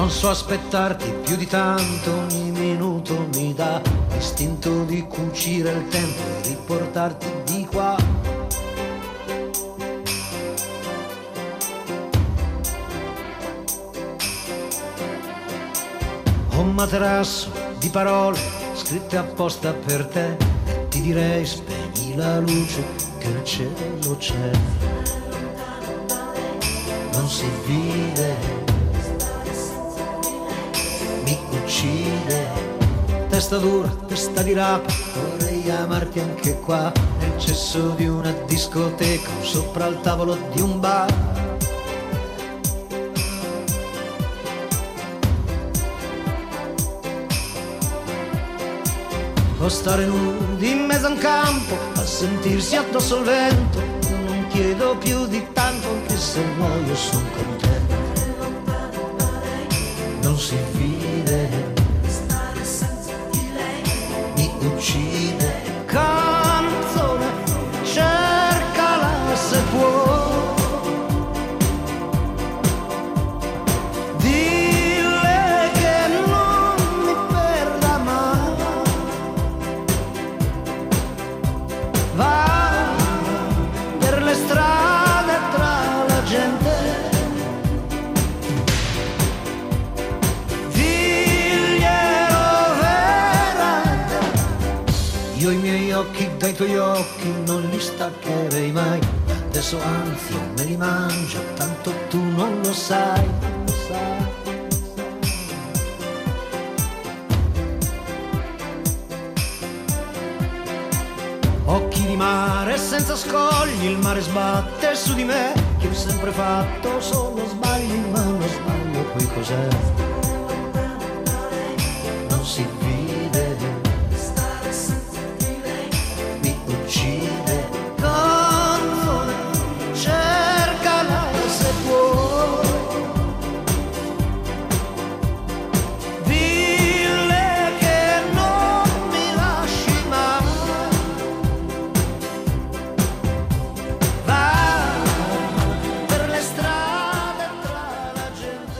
Non so aspettarti più di tanto, ogni minuto mi dà l'istinto di cucire il tempo e riportarti di qua. Ho un materasso di parole scritte apposta per te e ti direi spegni la luce che il cielo c'è. Non si vive, mi uccide, testa dura, testa di rapa, vorrei amarti anche qua, nel cesso di una discoteca o sopra il tavolo di un bar. O stare nudi in mezzo a un campo a sentirsi addosso al vento. Io non chiedo più di tanto, anche se muoio son contento. Non si vive, mi uccide. Canzone, cercala se puoi. Dille che non mi perda mai. Va per le strade tra la gente. Io i miei occhi dai tuoi occhi non li staccherei mai. Adesso anzi me li mangio, tanto tu non lo sai, lo sai. Occhi di mare senza scogli, il mare sbatte su di me. Che ho sempre fatto solo sbagli, ma lo sbaglio poi cos'è? Non si vive, mi uccide. Canzone, cercala se puoi. Dille che non mi lasci mai. Va per le strade tra la gente.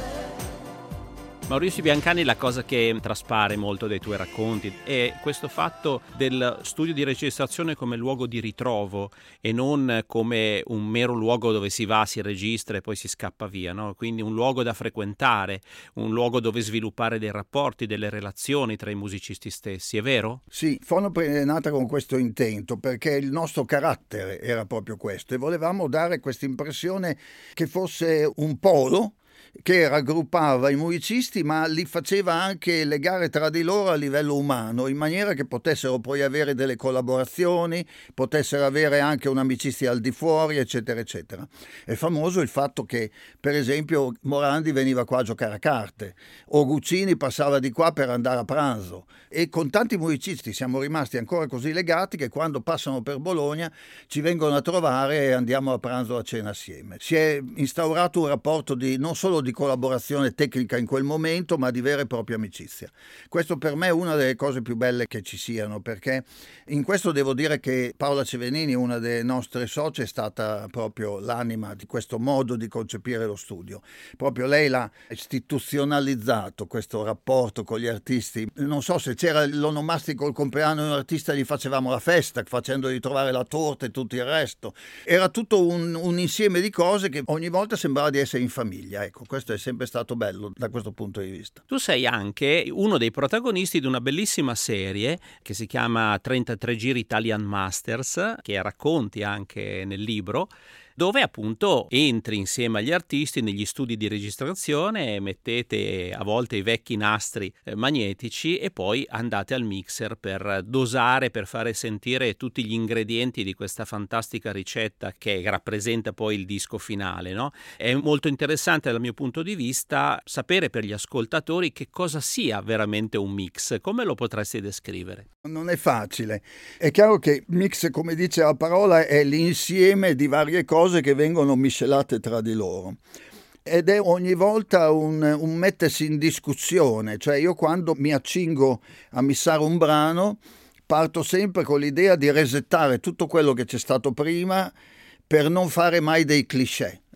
Maurizio Biancani, la cosa che traspare molto dai tuoi racconti è questo fatto del studio di registrazione come luogo di ritrovo e non come un mero luogo dove si va, si registra e poi si scappa via, no? Quindi un luogo da frequentare, un luogo dove sviluppare dei rapporti, delle relazioni tra i musicisti stessi, è vero? Sì, Fonop è nata con questo intento perché il nostro carattere era proprio questo e volevamo dare questa impressione che fosse un polo che raggruppava i musicisti ma li faceva anche legare tra di loro a livello umano in maniera che potessero poi avere delle collaborazioni, potessero avere anche un'amicizia al di fuori, eccetera eccetera. È famoso il fatto che per esempio Morandi veniva qua a giocare a carte o Guccini passava di qua per andare a pranzo e con tanti musicisti siamo rimasti ancora così legati che quando passano per Bologna ci vengono a trovare e andiamo a pranzo, a cena assieme. Si è instaurato un rapporto di non solo di collaborazione tecnica in quel momento, ma di vera e propria amicizia. Questo per me è una delle cose più belle che ci siano, perché in questo devo dire che Paola Cevenini, una delle nostre socie, è stata proprio l'anima di questo modo di concepire lo studio. Proprio lei l'ha istituzionalizzato questo rapporto con gli artisti. Non so se c'era l'onomastico il compleanno di un artista, gli facevamo la festa, facendogli trovare la torta e tutto il resto. Era tutto un insieme di cose che ogni volta sembrava di essere in famiglia, ecco. Questo è sempre stato bello da questo punto di vista. Tu sei anche uno dei protagonisti di una bellissima serie che si chiama 33 Giri Italian Masters, che racconti anche nel libro, dove appunto entri insieme agli artisti negli studi di registrazione, mettete a volte i vecchi nastri magnetici e poi andate al mixer per dosare, per fare sentire tutti gli ingredienti di questa fantastica ricetta che rappresenta poi il disco finale, no? È molto interessante dal mio punto di vista sapere per gli ascoltatori che cosa sia veramente un mix. Come lo potresti descrivere? Non è facile. È chiaro che mix, come dice la parola, è l'insieme di varie cose che vengono miscelate tra di loro. Ed è ogni volta un mettersi in discussione. Cioè io quando mi accingo a missare un brano parto sempre con l'idea di resettare tutto quello che c'è stato prima per non fare mai dei cliché.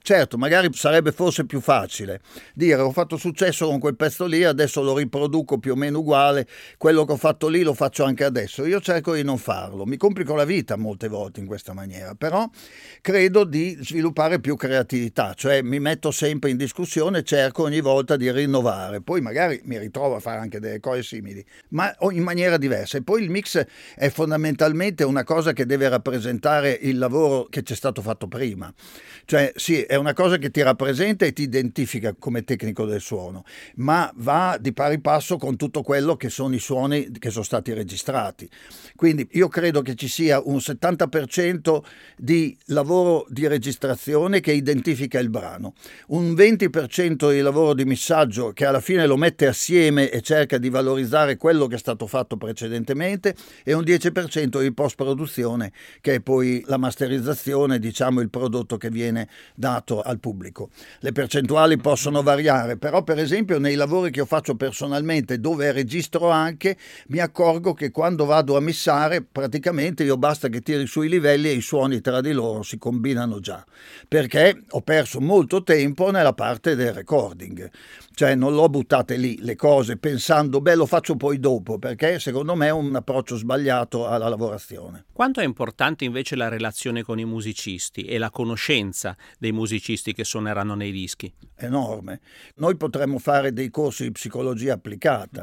Certo, magari sarebbe forse più facile dire ho fatto successo con quel pezzo lì, adesso lo riproduco più o meno uguale, quello che ho fatto lì lo faccio anche adesso. Io cerco di non farlo, mi complico la vita molte volte in questa maniera, però credo di sviluppare più creatività, cioè mi metto sempre in discussione, cerco ogni volta di rinnovare, poi magari mi ritrovo a fare anche delle cose simili, ma in maniera diversa. E poi il mix è fondamentalmente una cosa che deve rappresentare il lavoro che c'è stato fatto prima, cioè sì, è una cosa che ti rappresenta e ti identifica come tecnico del suono, ma va di pari passo con tutto quello che sono i suoni che sono stati registrati. Quindi io credo che ci sia un 70% di lavoro di registrazione che identifica il brano, un 20% di lavoro di missaggio che alla fine lo mette assieme e cerca di valorizzare quello che è stato fatto precedentemente, e un 10% di post-produzione che è poi la masterizzazione, diciamo il prodotto che viene dato al pubblico. Le percentuali possono variare, però per esempio nei lavori che io faccio personalmente dove registro anche, mi accorgo che quando vado a missare praticamente io basta che tiri sui livelli e i suoni tra di loro si combinano già, perché ho perso molto tempo nella parte del recording, cioè non l'ho buttate lì le cose pensando lo faccio poi dopo, perché secondo me è un approccio sbagliato alla lavorazione. Quanto è importante invece la relazione con i musicisti e la conoscenza dei musicisti che suoneranno nei dischi? Enorme. Noi potremmo fare dei corsi di psicologia applicata,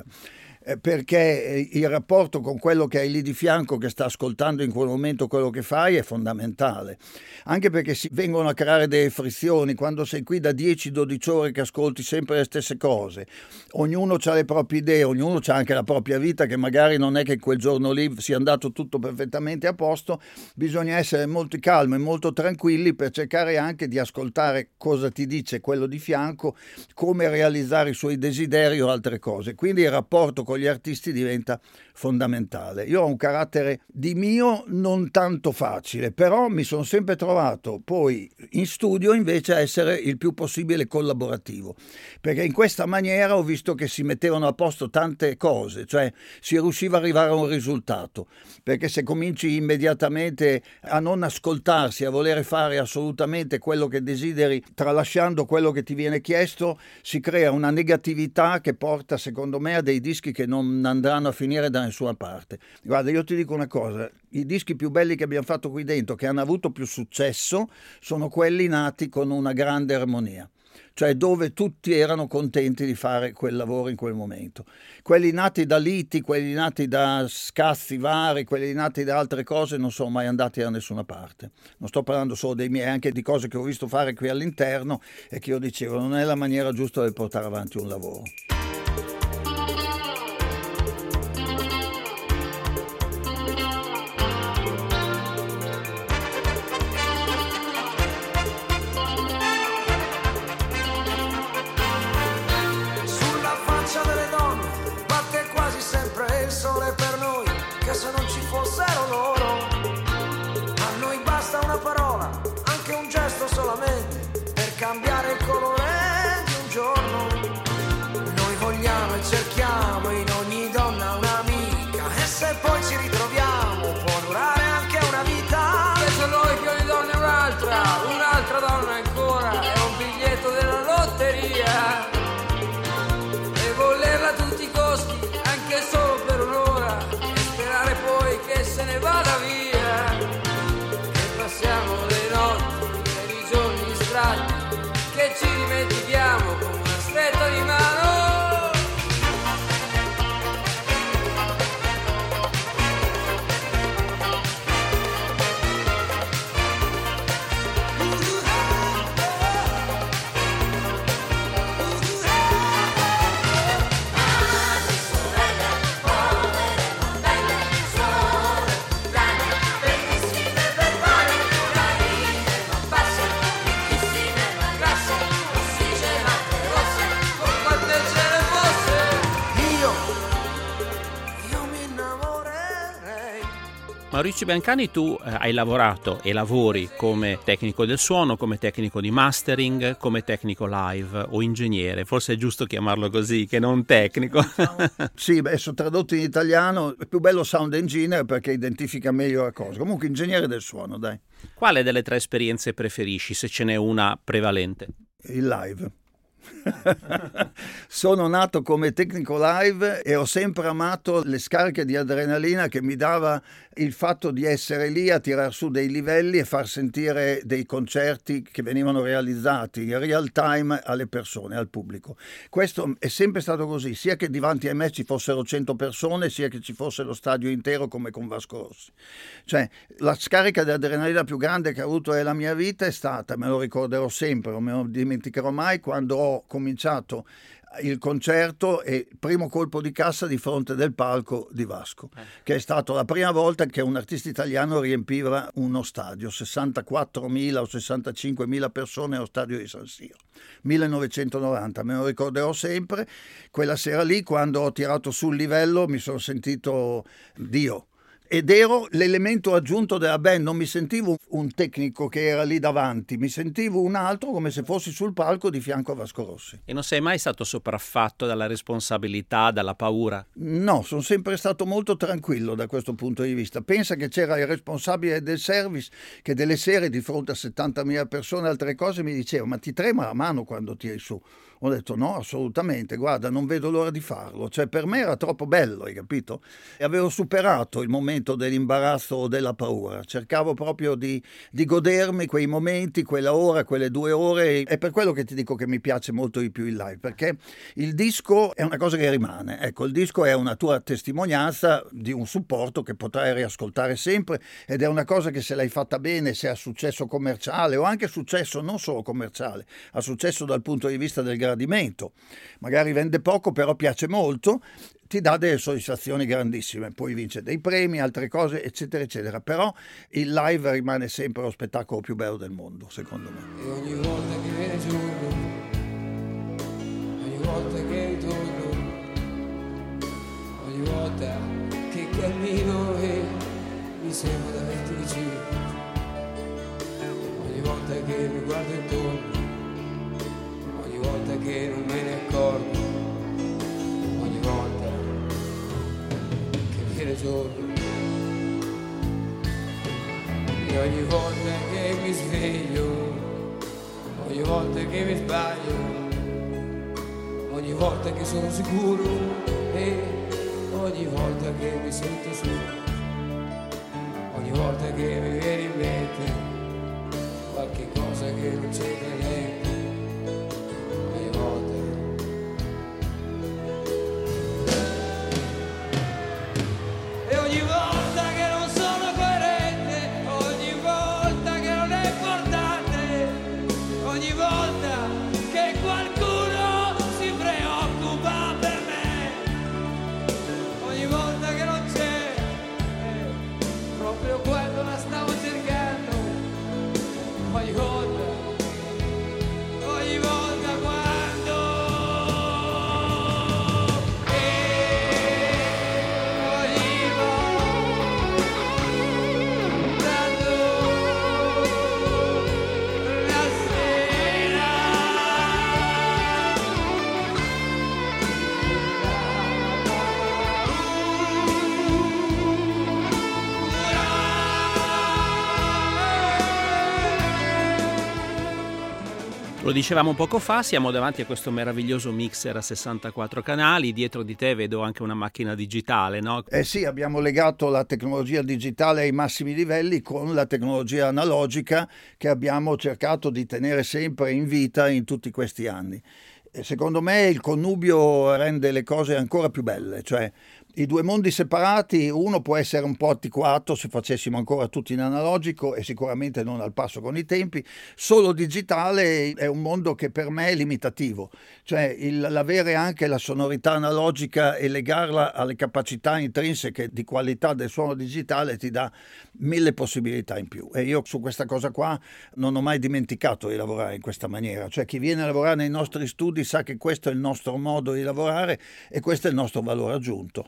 perché il rapporto con quello che hai lì di fianco, che sta ascoltando in quel momento quello che fai, è fondamentale, anche perché si vengono a creare delle frizioni quando sei qui da 10-12 ore che ascolti sempre le stesse cose, ognuno ha le proprie idee, ognuno ha anche la propria vita, che magari non è che quel giorno lì sia andato tutto perfettamente a posto. Bisogna essere molto calmi e molto tranquilli per cercare anche di ascoltare cosa ti dice quello di fianco, come realizzare i suoi desideri o altre cose. Quindi il rapporto con gli artisti diventa fondamentale. Io ho un carattere di mio non tanto facile, però mi sono sempre trovato poi in studio invece a essere il più possibile collaborativo, perché in questa maniera ho visto che si mettevano a posto tante cose, cioè si riusciva ad arrivare a un risultato, perché se cominci immediatamente a non ascoltarsi, a volere fare assolutamente quello che desideri, tralasciando quello che ti viene chiesto, si crea una negatività che porta secondo me a dei dischi che non andranno a finire da nessuna parte. Guarda, io ti dico una cosa, i dischi più belli che abbiamo fatto qui dentro, che hanno avuto più successo, sono quelli nati con una grande armonia, cioè dove tutti erano contenti di fare quel lavoro in quel momento. Quelli nati da liti, quelli nati da scazzi vari, quelli nati da altre cose non sono mai andati da nessuna parte. Non sto parlando solo dei miei, anche di cose che ho visto fare qui all'interno e che io dicevo non è la maniera giusta di portare avanti un lavoro. Cambiare il colore di un giorno, noi vogliamo e cerchiamo in ogni donna un'amica, e se poi ci ritroviamo può durare anche una vita. Penso noi che ogni donna è un'altra donna ancora, è un biglietto della lotteria, e volerla a tutti i costi anche solo per un'ora, e sperare poi che se ne vada via, e passiamo le notti e i giorni distratti, che ci dimentichiamo con una stretta di mano. Bellissime, barbare, bravine, ma basse, bellissime, ma grasse, ossigena. Maurizio Biancani, tu hai lavorato e lavori come tecnico del suono, come tecnico di mastering, come tecnico live o ingegnere, forse è giusto chiamarlo così che non tecnico. Sì, sono tradotto in italiano, è più bello sound engineer perché identifica meglio la cosa. Comunque ingegnere del suono, dai. Quale delle tre esperienze preferisci, se ce n'è una prevalente? Il live. Sono nato come tecnico live e ho sempre amato le scariche di adrenalina che mi dava il fatto di essere lì a tirar su dei livelli e far sentire dei concerti che venivano realizzati in real time alle persone, al pubblico. Questo è sempre stato così, sia che davanti a me ci fossero 100 persone, sia che ci fosse lo stadio intero come con Vasco Rossi. Cioè, la scarica di adrenalina più grande che ho avuto nella mia vita è stata, me lo ricorderò sempre, non me lo dimenticherò mai, quando ho cominciato il concerto e il primo colpo di cassa di fronte del palco di Vasco, che è stata la prima volta che un artista italiano riempiva uno stadio, 64.000 o 65.000 persone allo stadio di San Siro, 1990, me lo ricorderò sempre. Quella sera lì, quando ho tirato sul livello, mi sono sentito Dio. Ed ero l'elemento aggiunto della band, non mi sentivo un tecnico che era lì davanti, mi sentivo un altro come se fossi sul palco di fianco a Vasco Rossi. E non sei mai stato sopraffatto dalla responsabilità, dalla paura? No, sono sempre stato molto tranquillo da questo punto di vista. Pensa che c'era il responsabile del service che delle sere di fronte a 70.000 persone e altre cose mi diceva: ma ti trema la mano quando tiri su? Ho detto no, assolutamente, guarda, non vedo l'ora di farlo. Cioè, per me era troppo bello, hai capito? E avevo superato il momento dell'imbarazzo o della paura. Cercavo proprio di godermi quei momenti, quella ora, quelle 2 ore. È per quello che ti dico che mi piace molto di più il live, perché il disco è una cosa che rimane. Ecco, il disco è una tua testimonianza di un supporto che potrai riascoltare sempre, ed è una cosa che, se l'hai fatta bene, se ha successo commerciale o anche successo non solo commerciale, ha successo dal punto di vista del gradimento, magari vende poco però piace molto, ti dà delle soddisfazioni grandissime, poi vince dei premi, altre cose, eccetera eccetera, però il live rimane sempre lo spettacolo più bello del mondo, secondo me. E ogni volta che viene giorno, ogni volta che ritorno, ogni volta che cammino e mi sembra di averti vicino, ogni volta che mi guardo intorno, ogni volta che non me ne accorgo, ogni volta che viene giorno, e ogni volta che mi sveglio, ogni volta che mi sbaglio, ogni volta che sono sicuro e ogni volta che mi sento solo, ogni volta che mi viene in mente qualche cosa che non c'entra niente. Lo dicevamo poco fa, siamo davanti a questo meraviglioso mixer a 64 canali, dietro di te vedo anche una macchina digitale, no? Sì, abbiamo legato la tecnologia digitale ai massimi livelli con la tecnologia analogica che abbiamo cercato di tenere sempre in vita in tutti questi anni. E secondo me il connubio rende le cose ancora più belle, cioè i due mondi separati, uno può essere un po' antiquato se facessimo ancora tutto in analogico e sicuramente non al passo con i tempi. Solo digitale è un mondo che per me è limitativo, cioè l'avere anche la sonorità analogica e legarla alle capacità intrinseche di qualità del suono digitale ti dà 1000 possibilità in più, e io su questa cosa qua non ho mai dimenticato di lavorare in questa maniera. Cioè, chi viene a lavorare nei nostri studi sa che questo è il nostro modo di lavorare e questo è il nostro valore aggiunto.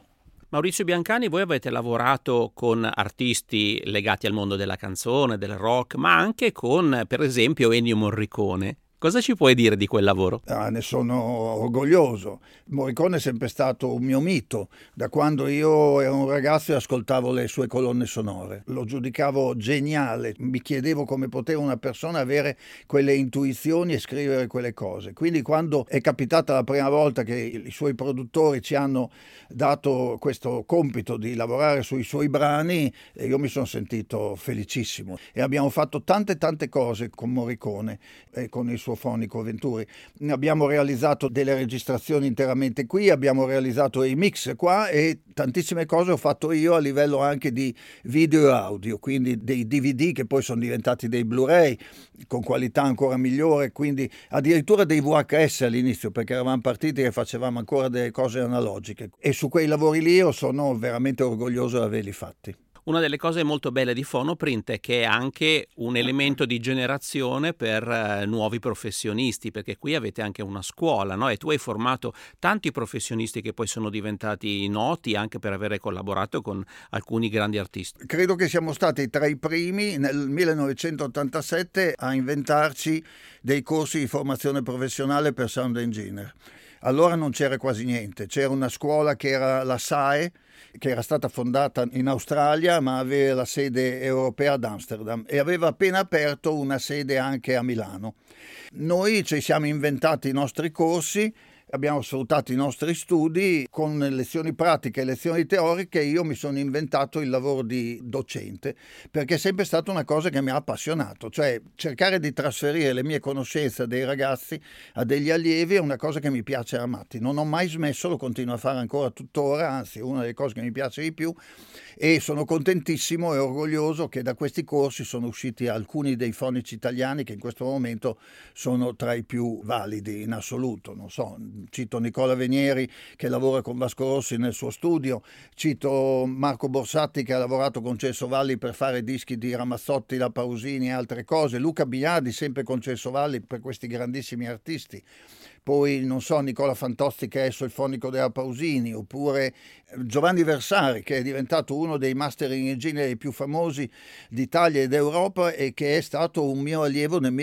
Maurizio Biancani, voi avete lavorato con artisti legati al mondo della canzone, del rock, ma anche con, per esempio, Ennio Morricone. Cosa ci puoi dire di quel lavoro? Ne sono orgoglioso. Morricone è sempre stato un mio mito. Da quando io ero un ragazzo e ascoltavo le sue colonne sonore. Lo giudicavo geniale. Mi chiedevo come poteva una persona avere quelle intuizioni e scrivere quelle cose. Quindi quando è capitata la prima volta che i suoi produttori ci hanno dato questo compito di lavorare sui suoi brani, io mi sono sentito felicissimo. E abbiamo fatto tante cose con Morricone e con il suo fonico Venturi. Abbiamo realizzato delle registrazioni interamente qui, abbiamo realizzato i mix qua e tantissime cose ho fatto io a livello anche di video e audio, quindi dei DVD che poi sono diventati dei Blu-ray con qualità ancora migliore, quindi addirittura dei VHS all'inizio, perché eravamo partiti e facevamo ancora delle cose analogiche, e su quei lavori lì io sono veramente orgoglioso di averli fatti. Una delle cose molto belle di Phonoprint è che è anche un elemento di generazione per nuovi professionisti, perché qui avete anche una scuola, no? E tu hai formato tanti professionisti che poi sono diventati noti anche per avere collaborato con alcuni grandi artisti. Credo che siamo stati tra i primi nel 1987 a inventarci dei corsi di formazione professionale per sound engineer. Allora non c'era quasi niente, c'era una scuola che era la SAE, che era stata fondata in Australia ma aveva la sede europea ad Amsterdam e aveva appena aperto una sede anche a Milano. Noi ci siamo inventati i nostri corsi, abbiamo sfruttato i nostri studi con lezioni pratiche e lezioni teoriche. Io mi sono inventato il lavoro di docente perché è sempre stata una cosa che mi ha appassionato, cioè cercare di trasferire le mie conoscenze dei ragazzi a degli allievi è una cosa che mi piace a matti. Non ho mai smesso, lo continuo a fare ancora tuttora, anzi è una delle cose che mi piace di più, e sono contentissimo e orgoglioso che da questi corsi sono usciti alcuni dei fonici italiani che in questo momento sono tra i più validi in assoluto. Non so, cito Nicola Venieri che lavora con Vasco Rossi nel suo studio, cito Marco Borsatti che ha lavorato con Celso Valli per fare dischi di Ramazzotti, La Pausini e altre cose, Luca Bignardi sempre con Celso Valli per questi grandissimi artisti. Poi, non so, Nicola Fantozzi che è il fonico della Pausini, oppure Giovanni Versari che è diventato uno dei mastering engineer più famosi d'Italia ed Europa e che è stato un mio allievo nel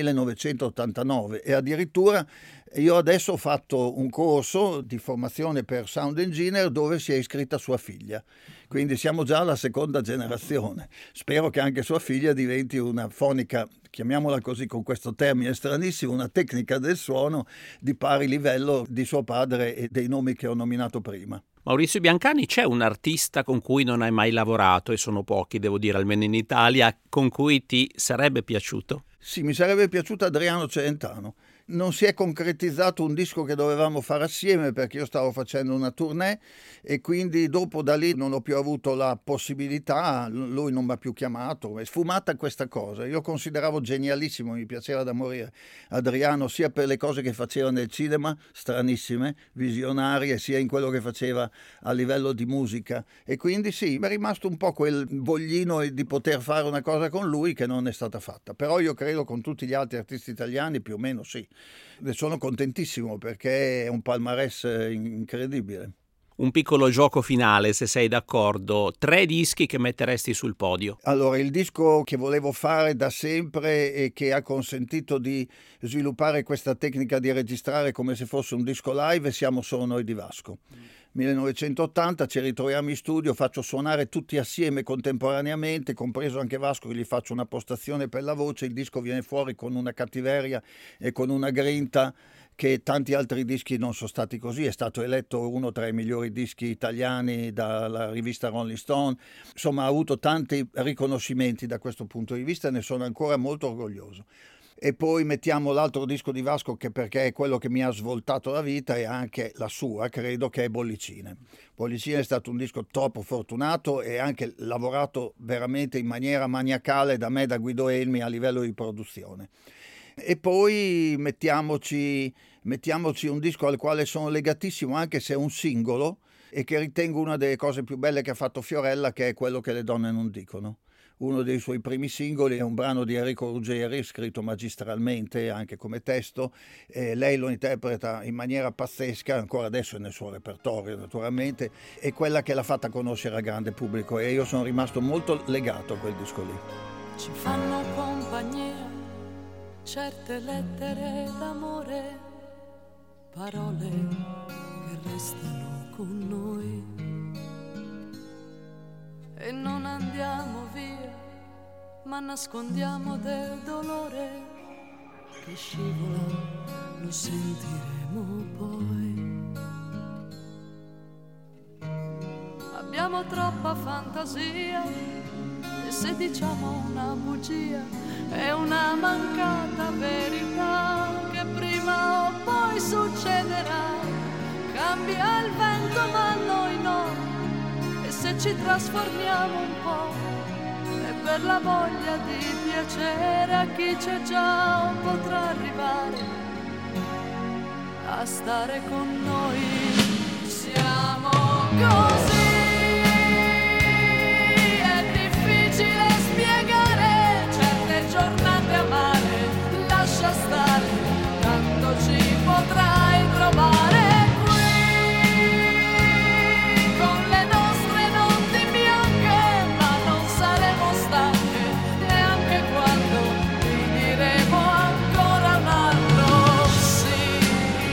1989, e addirittura io adesso ho fatto un corso di formazione per sound engineer dove si è iscritta sua figlia, quindi siamo già alla seconda generazione. Spero che anche sua figlia diventi una fonica, chiamiamola così con questo termine stranissimo, una tecnica del suono di pari livello di suo padre e dei nomi che ho nominato prima. Maurizio Biancani, c'è un artista con cui non hai mai lavorato, e sono pochi, devo dire, almeno in Italia, con cui ti sarebbe piaciuto? Sì, mi sarebbe piaciuto Adriano Celentano. Non si è concretizzato un disco che dovevamo fare assieme perché io stavo facendo una tournée e quindi dopo da lì non ho più avuto la possibilità, lui non mi ha più chiamato, è sfumata questa cosa. Io consideravo genialissimo, mi piaceva da morire Adriano, sia per le cose che faceva nel cinema, stranissime, visionarie, sia in quello che faceva a livello di musica, e quindi sì, mi è rimasto un po' quel voglino di poter fare una cosa con lui che non è stata fatta, però io credo con tutti gli altri artisti italiani più o meno sì. Ne sono contentissimo perché è un palmarès incredibile. Un piccolo gioco finale, se sei d'accordo, 3 dischi che metteresti sul podio. Allora, il disco che volevo fare da sempre e che ha consentito di sviluppare questa tecnica di registrare come se fosse un disco live, Siamo solo noi di Vasco. 1980 ci ritroviamo in studio, faccio suonare tutti assieme contemporaneamente, compreso anche Vasco che gli faccio una postazione per la voce, il disco viene fuori con una cattiveria e con una grinta che tanti altri dischi non sono stati così. È stato eletto uno tra i migliori dischi italiani dalla rivista Rolling Stone, insomma ha avuto tanti riconoscimenti da questo punto di vista e ne sono ancora molto orgoglioso. E poi mettiamo l'altro disco di Vasco che perché è quello che mi ha svoltato la vita e anche la sua, credo, che è Bollicine. Bollicine è stato un disco troppo fortunato e anche lavorato veramente in maniera maniacale da me e da Guido Elmi a livello di produzione. E poi mettiamoci un disco al quale sono legatissimo anche se è un singolo e che ritengo una delle cose più belle che ha fatto Fiorella, che è Quello che le donne non dicono. uno dei suoi primi singoli è un brano di Enrico Ruggeri, scritto magistralmente anche come testo, lei lo interpreta in maniera pazzesca, ancora adesso è nel suo repertorio naturalmente, è quella che l'ha fatta conoscere al grande pubblico e io sono rimasto molto legato a quel disco lì. Ci fanno compagnia certe lettere d'amore, parole che restano con noi e non andiamo via, ma nascondiamo del dolore che scivola, lo sentiremo poi. Abbiamo troppa fantasia e se diciamo una bugia è una mancata verità che prima o poi succederà. Cambia il vento ma noi no, e se ci trasformiamo un po' è per la voglia di piacere a chi c'è già o potrà arrivare a stare con noi. Siamo così. Giornate amare, lascia stare, tanto ci potrai trovare qui, con le nostre notti bianche, ma non saremo stanche, neanche quando ti diremo ancora un altro sì.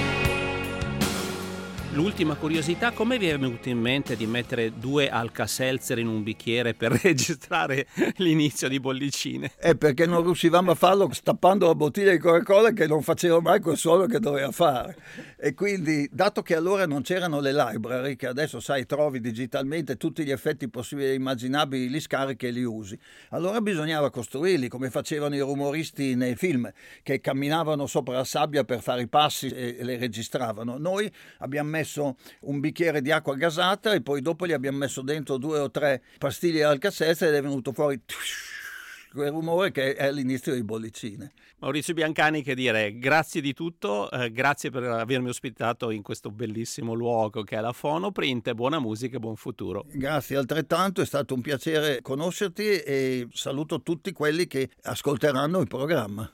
L'ultima curiosità, come vi è venuto in mente di mettere 2 Alka-Seltzer in un bicchiere per registrare l'inizio di Bollicine? Perché non riuscivamo a farlo stappando la bottiglia di Coca-Cola che non faceva mai quel suono che doveva fare. E quindi, dato che allora non c'erano le library, che adesso sai trovi digitalmente tutti gli effetti possibili e immaginabili, li scarichi e li usi, allora bisognava costruirli come facevano i rumoristi nei film, che camminavano sopra la sabbia per fare i passi e le registravano. Noi abbiamo messo un bicchiere di acqua gasata e poi dopo gli abbiamo messo dentro 2 o 3 pastiglie Alka-Seltzer ed è venuto fuori quel rumore che è l'inizio di Bollicine. Maurizio Biancani, che dire, grazie di tutto, grazie per avermi ospitato in questo bellissimo luogo che è la Fonoprint, buona musica e buon futuro. Grazie altrettanto, è stato un piacere conoscerti e saluto tutti quelli che ascolteranno il programma.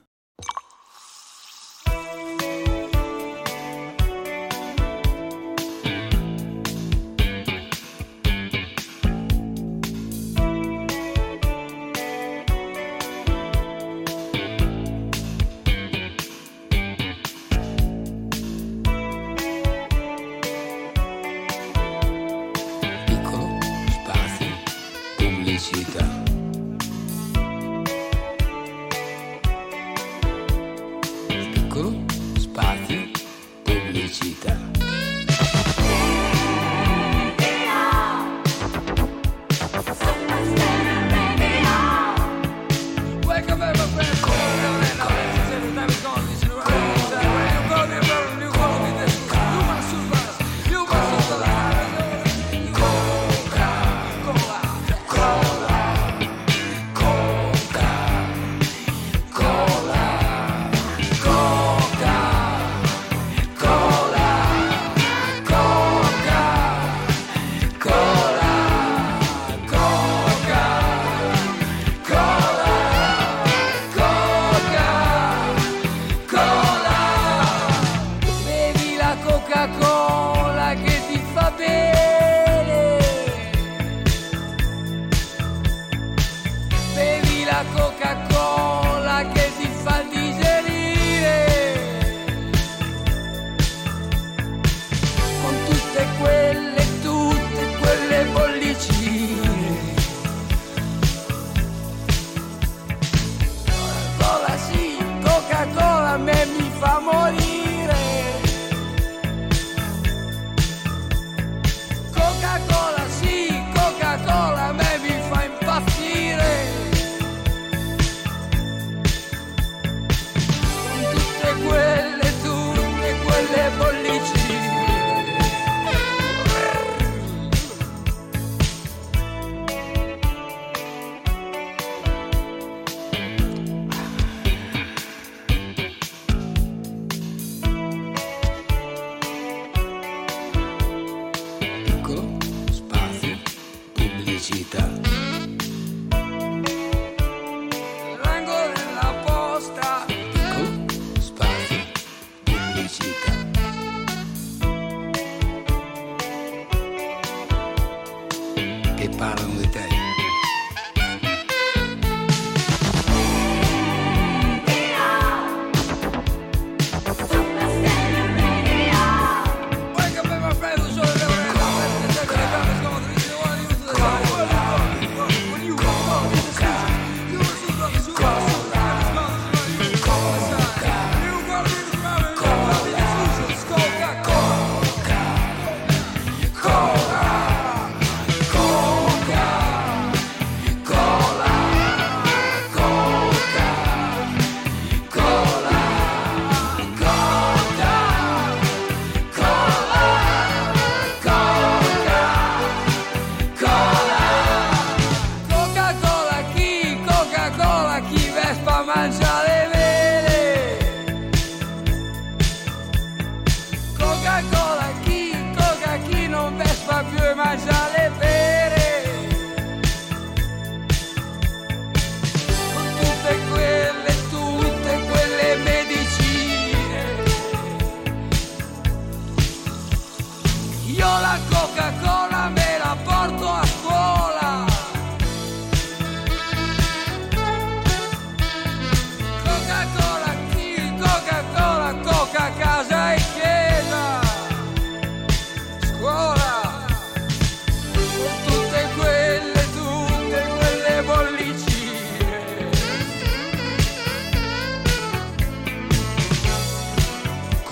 Coca-Cola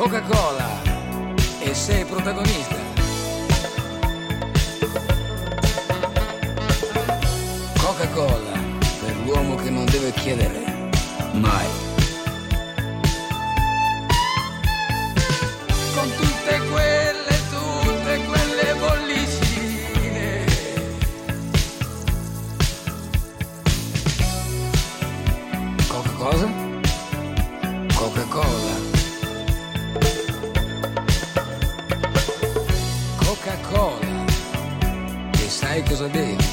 Coca-Cola e sei protagonista. Coca-Cola per l'uomo che non deve chiedere mai. Con tutte quelle bollicine. Coca-Cosa? Coca-Cola. Coca-Cola. E sai cosa bevi?